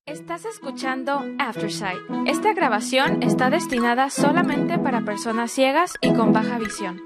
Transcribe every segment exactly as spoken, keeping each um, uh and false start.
Estás escuchando Aftersight. Esta grabación está destinada solamente para personas ciegas y con baja visión.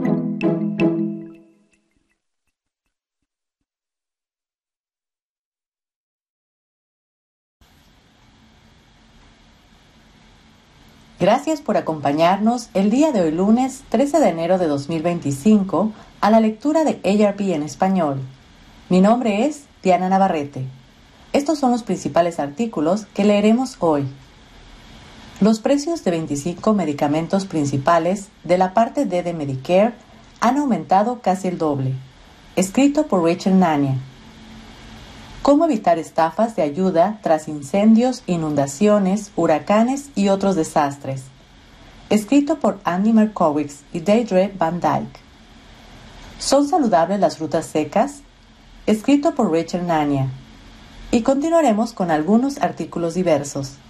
Gracias por acompañarnos el día de hoy lunes trece de enero de dos mil veinticinco a la lectura de A R P en español. Mi nombre es Diana Navarrete. Estos son los principales artículos que leeremos hoy. Los precios de veinticinco medicamentos principales de la parte D de Medicare han aumentado casi el doble. Escrito por Rachel Nania. Cómo evitar estafas de ayuda tras incendios, inundaciones, huracanes y otros desastres. Escrito por Andy Markowitz y Deirdre Van Dyke. ¿Son saludables las frutas secas? Escrito por Rachel Nania. Y continuaremos con algunos artículos diversos.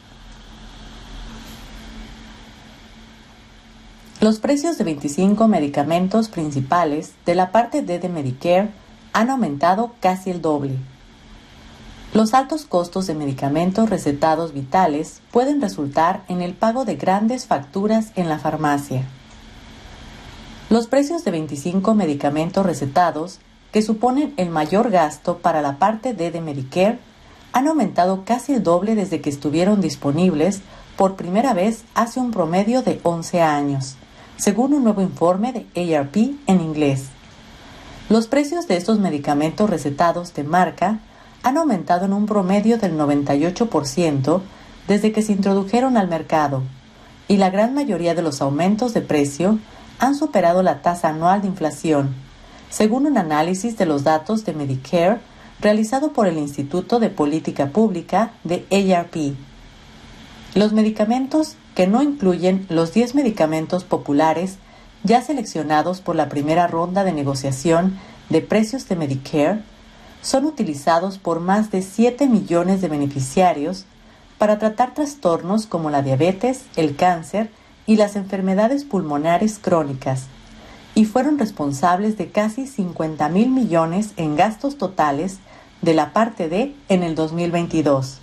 Los precios de veinticinco medicamentos principales de la parte D de Medicare han aumentado casi el doble. Los altos costos de medicamentos recetados vitales pueden resultar en el pago de grandes facturas en la farmacia. Los precios de veinticinco medicamentos recetados, que suponen el mayor gasto para la parte D de Medicare, han aumentado casi el doble desde que estuvieron disponibles por primera vez hace un promedio de once años, según un nuevo informe de A R P en inglés. Los precios de estos medicamentos recetados de marca han aumentado en un promedio del noventa y ocho por ciento desde que se introdujeron al mercado, y la gran mayoría de los aumentos de precio han superado la tasa anual de inflación, según un análisis de los datos de Medicare realizado por el Instituto de Política Pública de A R P. Los medicamentos que no incluyen los diez medicamentos populares ya seleccionados por la primera ronda de negociación de precios de Medicare son utilizados por más de siete millones de beneficiarios para tratar trastornos como la diabetes, el cáncer y las enfermedades pulmonares crónicas, y fueron responsables de casi cincuenta mil millones en gastos totales de la parte D en el dos mil veintidós.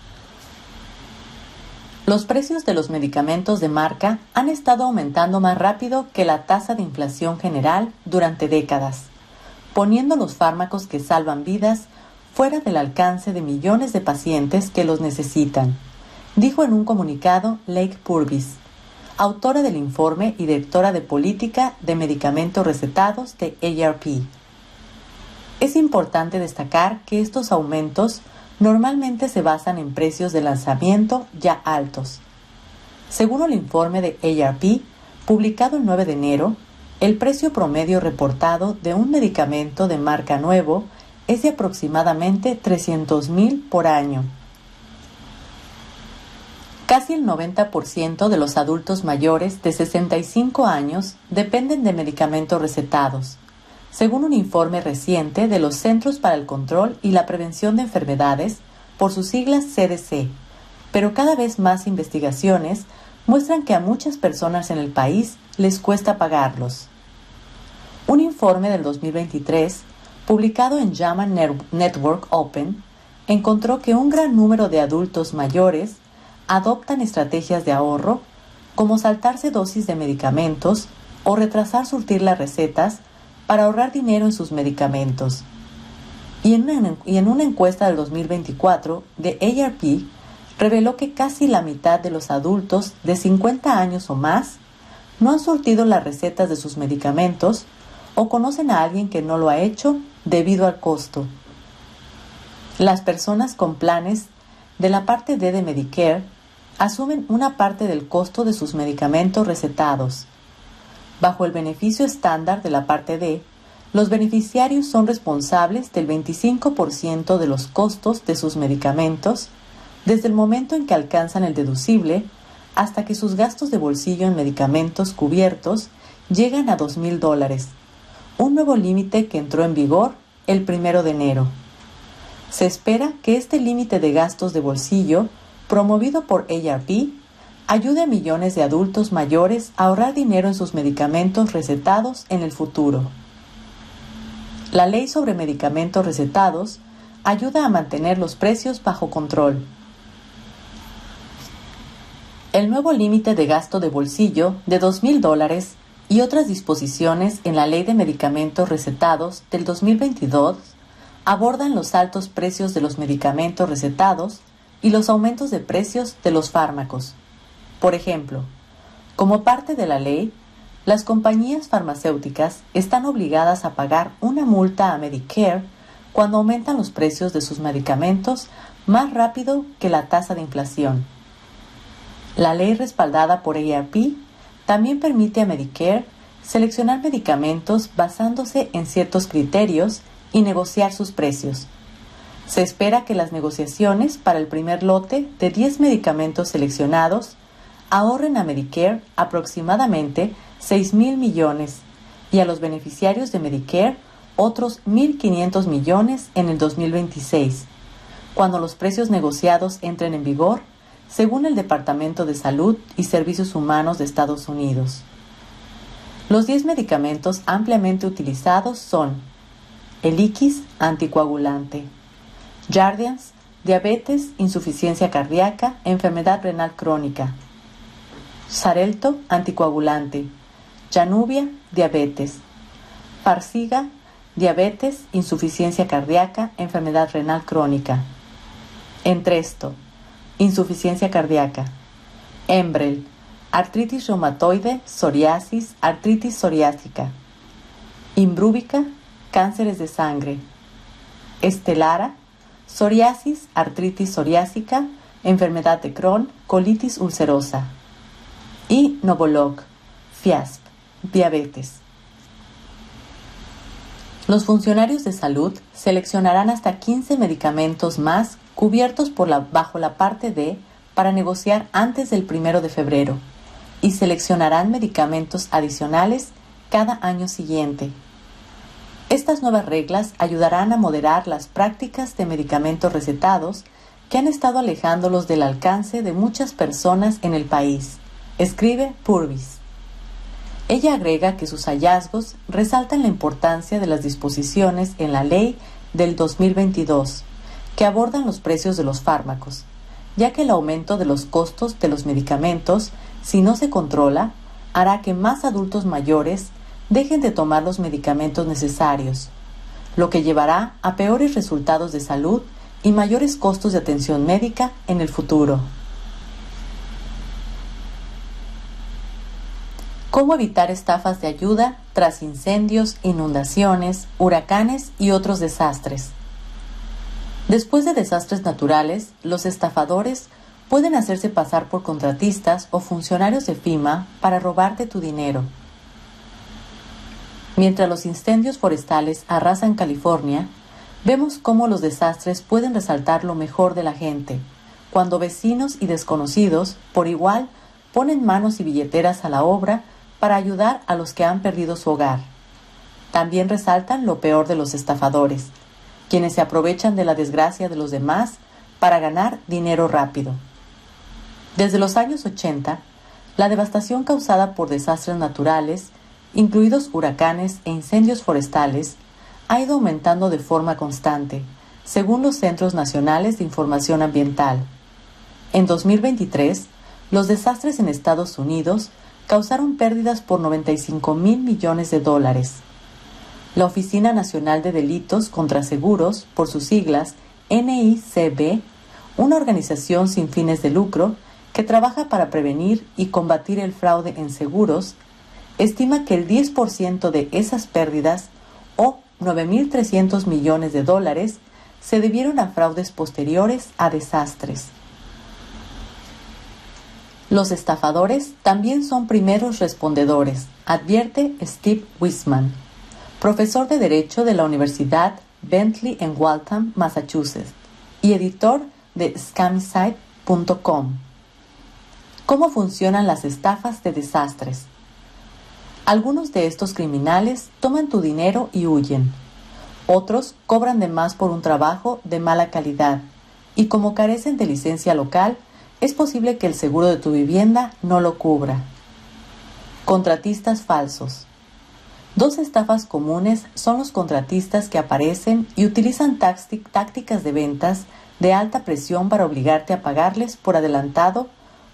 Los precios de los medicamentos de marca han estado aumentando más rápido que la tasa de inflación general durante décadas, poniendo los fármacos que salvan vidas fuera del alcance de millones de pacientes que los necesitan, dijo en un comunicado Lake Purvis, autora del informe y directora de política de medicamentos recetados de A R P. Es importante destacar que estos aumentos normalmente se basan en precios de lanzamiento ya altos. Según el informe de A R P, publicado el nueve de enero, el precio promedio reportado de un medicamento de marca nuevo es de aproximadamente trescientos mil por año. Casi el noventa por ciento de los adultos mayores de sesenta y cinco años dependen de medicamentos recetados, según un informe reciente de los Centros para el Control y la Prevención de Enfermedades, por sus siglas C D C, pero cada vez más investigaciones muestran que a muchas personas en el país les cuesta pagarlos. Un informe del dos mil veintitrés, publicado en JAMA Network Open, encontró que un gran número de adultos mayores adoptan estrategias de ahorro, como saltarse dosis de medicamentos o retrasar surtir las recetas para ahorrar dinero en sus medicamentos. Y en, una, y en una encuesta del dos mil veinticuatro de A R P reveló que casi la mitad de los adultos de cincuenta años o más no han surtido las recetas de sus medicamentos o conocen a alguien que no lo ha hecho debido al costo. Las personas con planes de la parte D de Medicare asumen una parte del costo de sus medicamentos recetados. Bajo el beneficio estándar de la parte D, los beneficiarios son responsables del veinticinco por ciento de los costos de sus medicamentos desde el momento en que alcanzan el deducible hasta que sus gastos de bolsillo en medicamentos cubiertos llegan a dos mil dólares, un nuevo límite que entró en vigor el primero de enero. Se espera que este límite de gastos de bolsillo, promovido por A R P, ayude a millones de adultos mayores a ahorrar dinero en sus medicamentos recetados en el futuro. La ley sobre medicamentos recetados ayuda a mantener los precios bajo control, El nuevo límite de gasto de bolsillo de dos mil dólares y otras disposiciones en la Ley de Medicamentos Recetados del dos mil veintidós abordan los altos precios de los medicamentos recetados y los aumentos de precios de los fármacos. Por ejemplo, como parte de la ley, las compañías farmacéuticas están obligadas a pagar una multa a Medicare cuando aumentan los precios de sus medicamentos más rápido que la tasa de inflación. La ley respaldada por A A R P también permite a Medicare seleccionar medicamentos basándose en ciertos criterios y negociar sus precios. Se espera que las negociaciones para el primer lote de diez medicamentos seleccionados ahorren a Medicare aproximadamente seis mil millones y a los beneficiarios de Medicare otros mil quinientos millones en el dos mil veintiséis, cuando los precios negociados entren en vigor, según el Departamento de Salud y Servicios Humanos de Estados Unidos. Los diez medicamentos ampliamente utilizados son Eliquis, anticoagulante; Jardiance, diabetes, insuficiencia cardíaca, enfermedad renal crónica; Xarelto, anticoagulante; Januvia, diabetes; Farxiga, diabetes, insuficiencia cardíaca, enfermedad renal crónica; Entresto, insuficiencia cardíaca; Enbrel, artritis reumatoide, psoriasis, artritis psoriásica; Imbruvica, cánceres de sangre; Estelara, psoriasis, artritis psoriásica, enfermedad de Crohn, colitis ulcerosa; y Novolog, Fiasp, diabetes. Los funcionarios de salud seleccionarán hasta quince medicamentos más cubiertos por la, bajo la parte D para negociar antes del primero de febrero y seleccionarán medicamentos adicionales cada año siguiente. Estas nuevas reglas ayudarán a moderar las prácticas de medicamentos recetados que han estado alejándolos del alcance de muchas personas en el país, escribe Purvis. Ella agrega que sus hallazgos resaltan la importancia de las disposiciones en la ley del dos mil veintidós que abordan los precios de los fármacos, ya que el aumento de los costos de los medicamentos, si no se controla, hará que más adultos mayores dejen de tomar los medicamentos necesarios, lo que llevará a peores resultados de salud y mayores costos de atención médica en el futuro. ¿Cómo evitar estafas de ayuda tras incendios, inundaciones, huracanes y otros desastres? Después de desastres naturales, los estafadores pueden hacerse pasar por contratistas o funcionarios de FEMA para robarte tu dinero. Mientras los incendios forestales arrasan California, vemos cómo los desastres pueden resaltar lo mejor de la gente, cuando vecinos y desconocidos, por igual, ponen manos y billeteras a la obra para ayudar a los que han perdido su hogar. También resaltan lo peor de los estafadores, quienes se aprovechan de la desgracia de los demás para ganar dinero rápido. Desde los años ochenta, la devastación causada por desastres naturales, incluidos huracanes e incendios forestales, ha ido aumentando de forma constante, según los Centros Nacionales de Información Ambiental. En dos mil veintitrés, los desastres en Estados Unidos causaron pérdidas por noventa y cinco mil millones de dólares. La Oficina Nacional de Delitos contra Seguros, por sus siglas N I C B, una organización sin fines de lucro que trabaja para prevenir y combatir el fraude en seguros, estima que el diez por ciento de esas pérdidas, o nueve mil trescientos millones de dólares, se debieron a fraudes posteriores a desastres. Los estafadores también son primeros respondedores, advierte Steve Wiseman, profesor de Derecho de la Universidad Bentley en Waltham, Massachusetts, y editor de Scamsite punto com. ¿Cómo funcionan las estafas de desastres? Algunos de estos criminales toman tu dinero y huyen. Otros cobran de más por un trabajo de mala calidad, y como carecen de licencia local, es posible que el seguro de tu vivienda no lo cubra. Contratistas falsos. Dos estafas comunes son los contratistas que aparecen y utilizan tácticas de ventas de alta presión para obligarte a pagarles por adelantado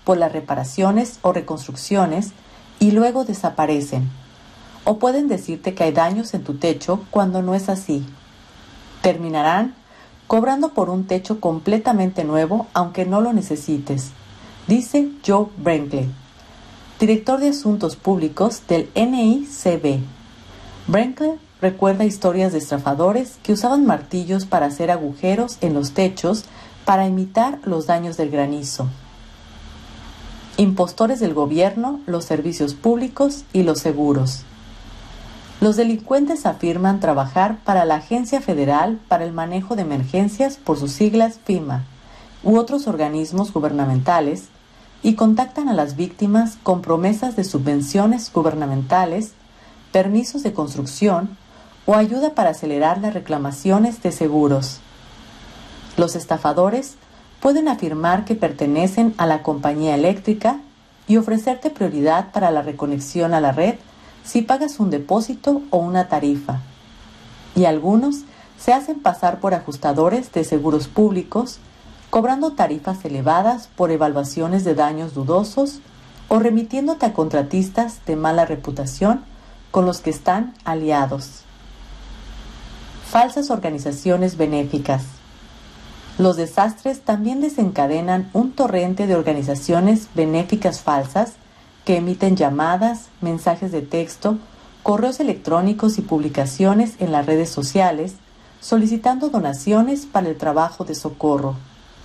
por las reparaciones o reconstrucciones y luego desaparecen. O pueden decirte que hay daños en tu techo cuando no es así. Terminarán cobrando por un techo completamente nuevo aunque no lo necesites, dice Joe Brinkley, director de Asuntos Públicos del N I C B. Brinkley recuerda historias de estafadores que usaban martillos para hacer agujeros en los techos para imitar los daños del granizo. Impostores del gobierno, los servicios públicos y los seguros. Los delincuentes afirman trabajar para la Agencia Federal para el Manejo de Emergencias, por sus siglas FEMA, u otros organismos gubernamentales, y contactan a las víctimas con promesas de subvenciones gubernamentales, permisos de construcción o ayuda para acelerar las reclamaciones de seguros. Los estafadores pueden afirmar que pertenecen a la compañía eléctrica y ofrecerte prioridad para la reconexión a la red si pagas un depósito o una tarifa. Y algunos se hacen pasar por ajustadores de seguros públicos, cobrando tarifas elevadas por evaluaciones de daños dudosos o remitiéndote a contratistas de mala reputación con los que están aliados. Falsas organizaciones benéficas. Los desastres también desencadenan un torrente de organizaciones benéficas falsas que emiten llamadas, mensajes de texto, correos electrónicos y publicaciones en las redes sociales solicitando donaciones para el trabajo de socorro.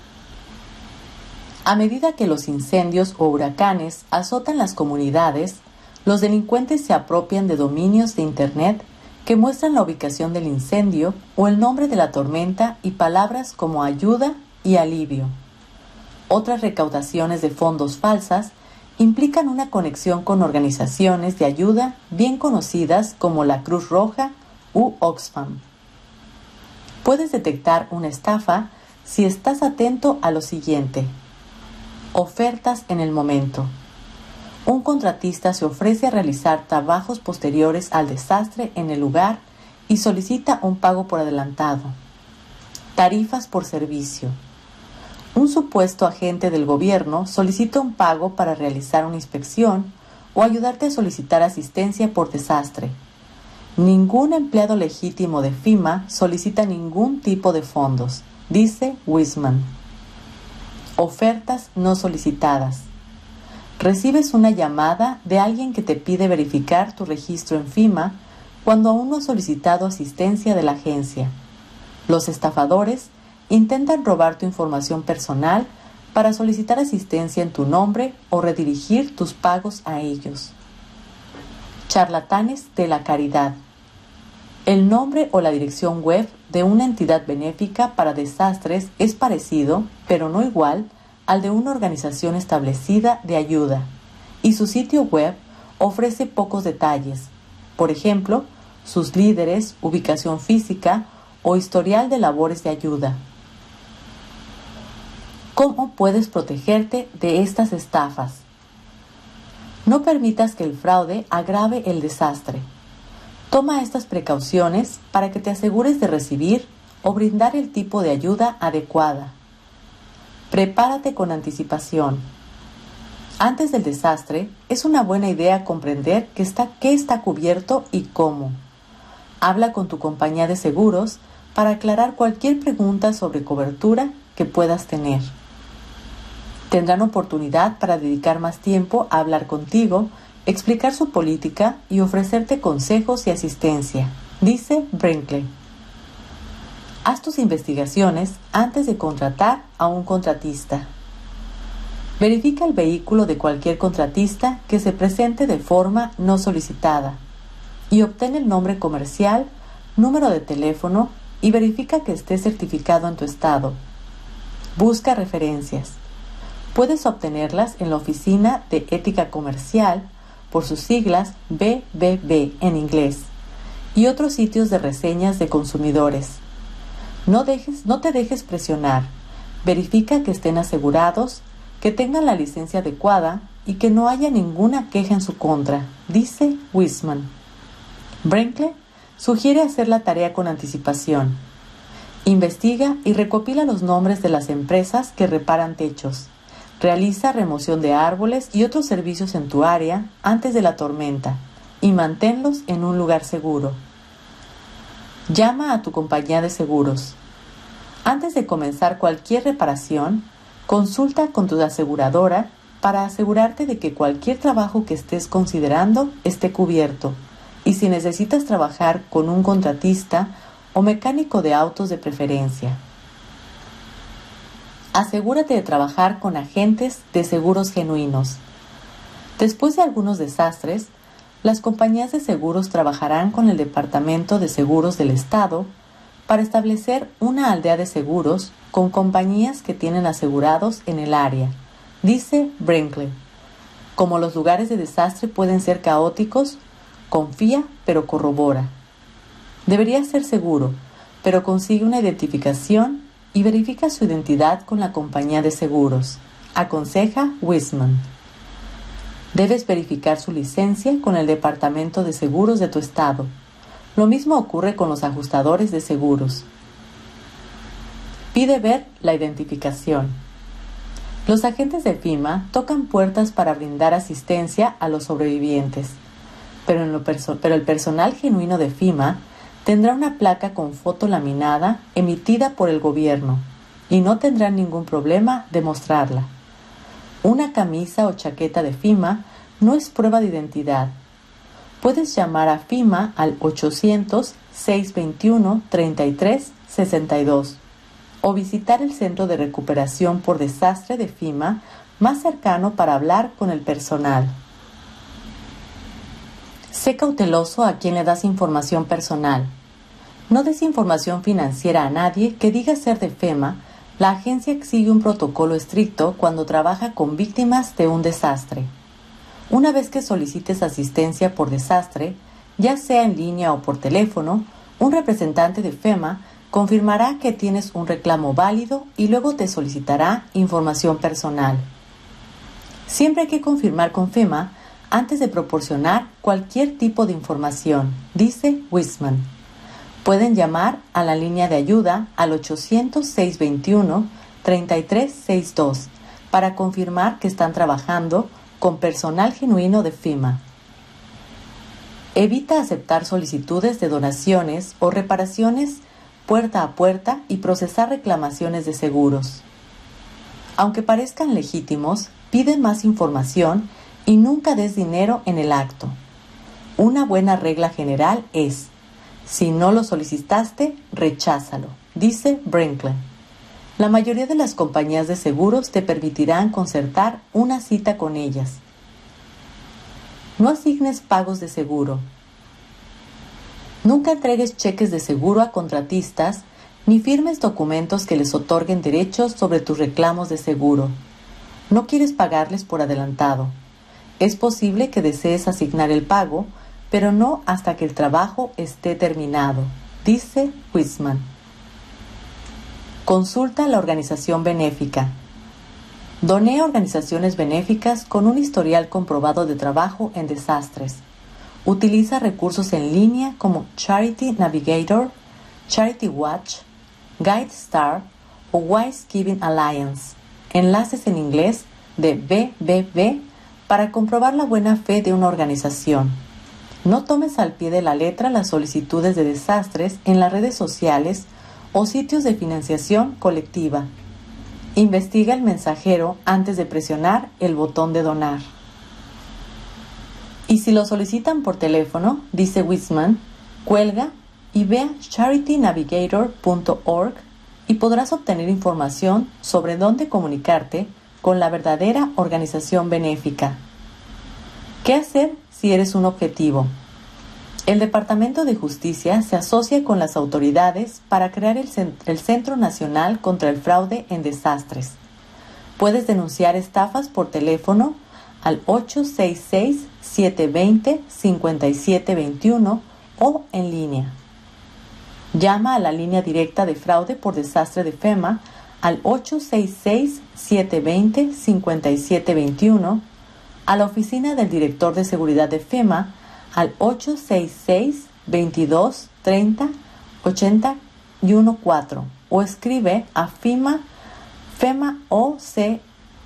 A medida que los incendios o huracanes azotan las comunidades, los delincuentes se apropian de dominios de Internet que muestran la ubicación del incendio o el nombre de la tormenta y palabras como ayuda y alivio. Otras recaudaciones de fondos falsas implican una conexión con organizaciones de ayuda bien conocidas como la Cruz Roja u Oxfam. Puedes detectar una estafa si estás atento a lo siguiente. Ofertas en el momento. Un contratista se ofrece a realizar trabajos posteriores al desastre en el lugar y solicita un pago por adelantado. Tarifas por servicio. Un supuesto agente del gobierno solicita un pago para realizar una inspección o ayudarte a solicitar asistencia por desastre. Ningún empleado legítimo de FEMA solicita ningún tipo de fondos, dice Wiseman. Ofertas no solicitadas. Recibes una llamada de alguien que te pide verificar tu registro en FEMA cuando aún no has solicitado asistencia de la agencia. Los estafadores intentan robar tu información personal para solicitar asistencia en tu nombre o redirigir tus pagos a ellos. Charlatanes de la caridad. El nombre o la dirección web de una entidad benéfica para desastres es parecido, pero no igual, al de una organización establecida de ayuda, y su sitio web ofrece pocos detalles, por ejemplo, sus líderes, ubicación física o historial de labores de ayuda. ¿Cómo puedes protegerte de estas estafas? No permitas que el fraude agrave el desastre. Toma estas precauciones para que te asegures de recibir o brindar el tipo de ayuda adecuada. Prepárate con anticipación. Antes del desastre, es una buena idea comprender qué está, qué está cubierto y cómo. Habla con tu compañía de seguros para aclarar cualquier pregunta sobre cobertura que puedas tener. Tendrán oportunidad para dedicar más tiempo a hablar contigo, explicar su política y ofrecerte consejos y asistencia, dice Brinkley. Haz tus investigaciones antes de contratar a un contratista. Verifica el vehículo de cualquier contratista que se presente de forma no solicitada y obtén el nombre comercial, número de teléfono y verifica que esté certificado en tu estado. Busca referencias. Puedes obtenerlas en la Oficina de Ética Comercial, por sus siglas B B B en inglés, y otros sitios de reseñas de consumidores. No dejes, no te dejes presionar. Verifica que estén asegurados, que tengan la licencia adecuada y que no haya ninguna queja en su contra, dice Wiseman. Brinkley sugiere hacer la tarea con anticipación. Investiga y recopila los nombres de las empresas que reparan techos. Realiza remoción de árboles y otros servicios en tu área antes de la tormenta y manténlos en un lugar seguro. Llama a tu compañía de seguros. Antes de comenzar cualquier reparación, consulta con tu aseguradora para asegurarte de que cualquier trabajo que estés considerando esté cubierto y si necesitas trabajar con un contratista o mecánico de autos de preferencia. Asegúrate de trabajar con agentes de seguros genuinos. Después de algunos desastres, las compañías de seguros trabajarán con el Departamento de Seguros del Estado para establecer una aldea de seguros con compañías que tienen asegurados en el área, dice Brinkley. Como los lugares de desastre pueden ser caóticos, confía pero corrobora. Debería ser seguro, pero consigue una identificación y verifica su identidad con la compañía de seguros, aconseja Wiseman. Debes verificar su licencia con el Departamento de Seguros de tu estado. Lo mismo ocurre con los ajustadores de seguros. Pide ver la identificación. Los agentes de FEMA tocan puertas para brindar asistencia a los sobrevivientes, pero, en lo perso- pero el personal genuino de FEMA tendrá una placa con foto laminada emitida por el gobierno y no tendrán ningún problema de mostrarla. Una camisa o chaqueta de FEMA no es prueba de identidad. Puedes llamar a FEMA al ochocientos, seiscientos veintiuno, treinta y tres sesenta y dos o visitar el Centro de Recuperación por Desastre de FEMA más cercano para hablar con el personal. Sé cauteloso a quien le das información personal. No des información financiera a nadie que diga ser de FEMA. La agencia sigue un protocolo estricto cuando trabaja con víctimas de un desastre. Una vez que solicites asistencia por desastre, ya sea en línea o por teléfono, un representante de FEMA confirmará que tienes un reclamo válido y luego te solicitará información personal. Siempre hay que confirmar con FEMA antes de proporcionar cualquier tipo de información, dice Wiseman. Pueden llamar a la línea de ayuda al ochocientos, seiscientos veintiuno, treinta y tres sesenta y dos para confirmar que están trabajando con personal genuino de FEMA. Evita aceptar solicitudes de donaciones o reparaciones puerta a puerta y procesar reclamaciones de seguros. Aunque parezcan legítimos, pide más información y nunca des dinero en el acto. Una buena regla general es: si no lo solicitaste, recházalo, dice Brinkley. La mayoría de las compañías de seguros te permitirán concertar una cita con ellas. No asignes pagos de seguro. Nunca entregues cheques de seguro a contratistas ni firmes documentos que les otorguen derechos sobre tus reclamos de seguro. No quieres pagarles por adelantado. Es posible que desees asignar el pago, pero no hasta que el trabajo esté terminado, dice Wiseman. Consulta la organización benéfica. Doné a organizaciones benéficas con un historial comprobado de trabajo en desastres. Utiliza recursos en línea como Charity Navigator, Charity Watch, GuideStar o Wise Giving Alliance. Enlaces en inglés de B B B para comprobar la buena fe de una organización. No tomes al pie de la letra las solicitudes de desastres en las redes sociales o sitios de financiación colectiva. Investiga el mensajero antes de presionar el botón de donar. Y si lo solicitan por teléfono, dice Wiseman, cuelga y ve a charity navigator punto org y podrás obtener información sobre dónde comunicarte con la verdadera organización benéfica. ¿Qué hacer si eres un objetivo? El Departamento de Justicia se asocia con las autoridades para crear el, Cent- el Centro Nacional contra el Fraude en Desastres. Puedes denunciar estafas por teléfono al ocho seis seis, siete dos cero, cinco siete dos uno o en línea. Llama a la línea directa de fraude por desastre de FEMA al ocho seis seis, siete dos cero, cinco siete dos uno, a la oficina del director de seguridad de FEMA al ocho seis seis, veintidós, treinta, ochenta y uno cuatro o escribe a FEMA, FEMA O C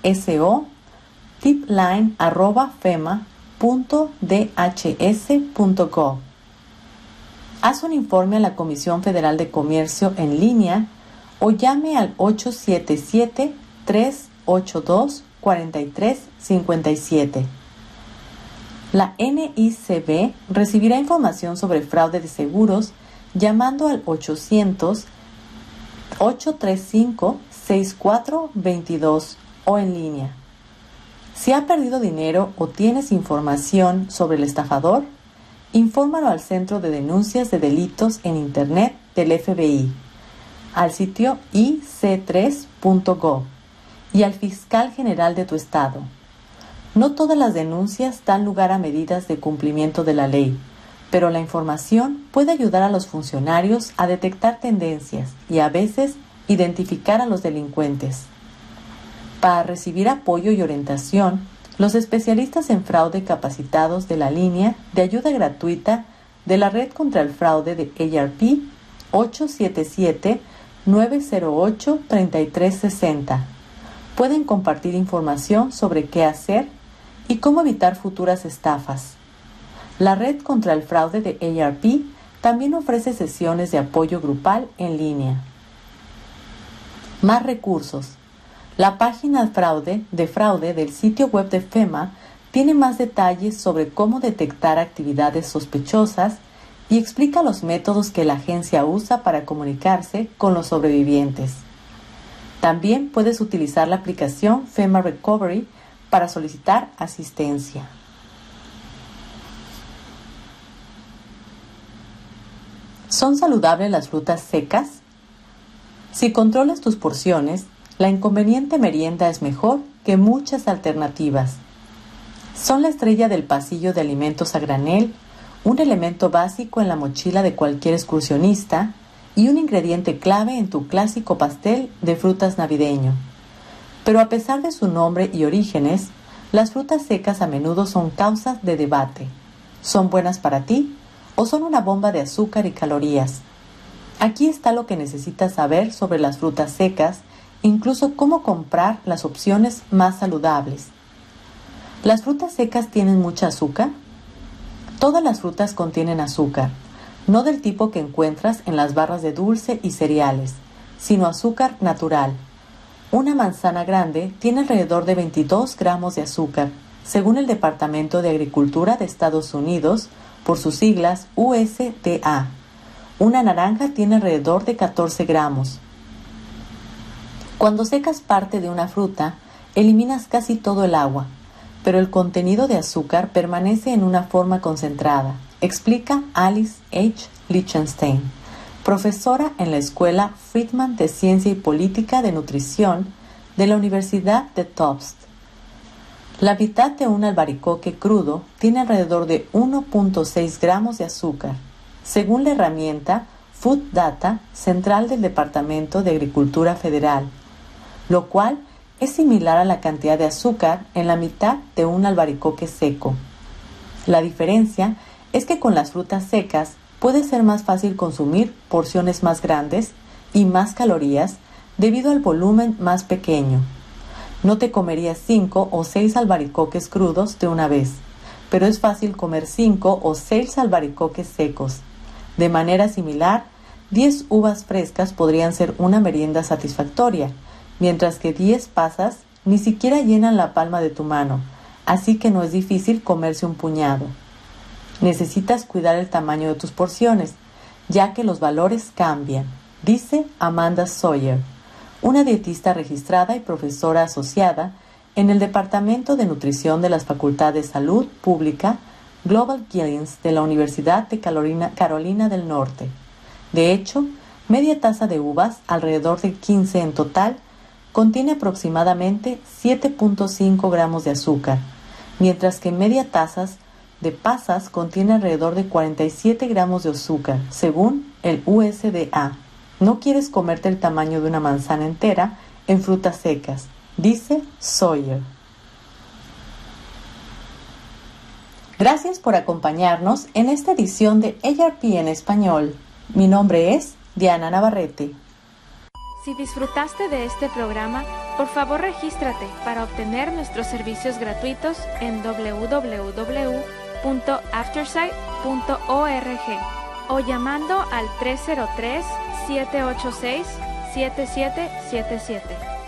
so tipline arroba fema punto d h s punto gov. Haz un informe a la Comisión Federal de Comercio en línea o llame al ocho siete siete, tres ocho dos, cuatro tres cinco siete. La N I C B recibirá información sobre fraude de seguros llamando al ochocientos, ocho tres cinco, seis cuatro dos dos o en línea. Si ha perdido dinero o tienes información sobre el estafador, infórmalo al Centro de Denuncias de Delitos en Internet del F B I, al sitio i c tres punto gov y al fiscal general de tu estado. No todas las denuncias dan lugar a medidas de cumplimiento de la ley, pero la información puede ayudar a los funcionarios a detectar tendencias y a veces identificar a los delincuentes. Para recibir apoyo y orientación, los especialistas en fraude capacitados de la línea de ayuda gratuita de la Red contra el Fraude de A R P ocho siete siete, nueve cero ocho, tres tres seis cero pueden compartir información sobre qué hacer y cómo evitar futuras estafas. La Red contra el Fraude de A R P también ofrece sesiones de apoyo grupal en línea. Más recursos. La página fraude de fraude del sitio web de FEMA tiene más detalles sobre cómo detectar actividades sospechosas y explica los métodos que la agencia usa para comunicarse con los sobrevivientes. También puedes utilizar la aplicación FEMA Recovery para solicitar asistencia. ¿Son saludables las frutas secas? Si controlas tus porciones, la inconveniente merienda es mejor que muchas alternativas. Son la estrella del pasillo de alimentos a granel, un elemento básico en la mochila de cualquier excursionista y un ingrediente clave en tu clásico pastel de frutas navideño. Pero a pesar de su nombre y orígenes, las frutas secas a menudo son causas de debate. ¿Son buenas para ti o son una bomba de azúcar y calorías? Aquí está lo que necesitas saber sobre las frutas secas, incluso cómo comprar las opciones más saludables. ¿Las frutas secas tienen mucha azúcar? Todas las frutas contienen azúcar, no del tipo que encuentras en las barras de dulce y cereales, sino azúcar natural. Una manzana grande tiene alrededor de veintidós gramos de azúcar, según el Departamento de Agricultura de Estados Unidos, por sus siglas U S D A. Una naranja tiene alrededor de catorce gramos. Cuando secas parte de una fruta, eliminas casi todo el agua, pero el contenido de azúcar permanece en una forma concentrada, explica Alice H. Lichtenstein, profesora en la Escuela Friedman de Ciencia y Política de Nutrición de la Universidad de Tufts. La mitad de un albaricoque crudo tiene alrededor de uno punto seis gramos de azúcar, según la herramienta Food Data Central del Departamento de Agricultura Federal, lo cual es similar a la cantidad de azúcar en la mitad de un albaricoque seco. La diferencia es que con las frutas secas puede ser más fácil consumir porciones más grandes y más calorías debido al volumen más pequeño. No te comerías cinco o seis albaricoques crudos de una vez, pero es fácil comer cinco o seis albaricoques secos. De manera similar, diez uvas frescas podrían ser una merienda satisfactoria, mientras que diez pasas ni siquiera llenan la palma de tu mano, así que no es difícil comerse un puñado. Necesitas cuidar el tamaño de tus porciones, ya que los valores cambian, dice Amanda Sawyer, una dietista registrada y profesora asociada en el Departamento de Nutrición de las Facultades de Salud Pública Global Gillings de la Universidad de Carolina, Carolina del Norte. De hecho, media taza de uvas, alrededor de quince en total, contiene aproximadamente siete punto cinco gramos de azúcar, mientras que media taza de pasas contiene alrededor de cuarenta y siete gramos de azúcar, según el U S D A. No quieres comerte el tamaño de una manzana entera en frutas secas, dice Sawyer. Gracias por acompañarnos en esta edición de A R P en español. Mi nombre es Diana Navarrete. Si disfrutaste de este programa, Por favor, regístrate para obtener nuestros servicios gratuitos en doble u doble u doble u punto aftersight punto org o llamando al tres cero tres, siete ocho seis, siete siete siete siete.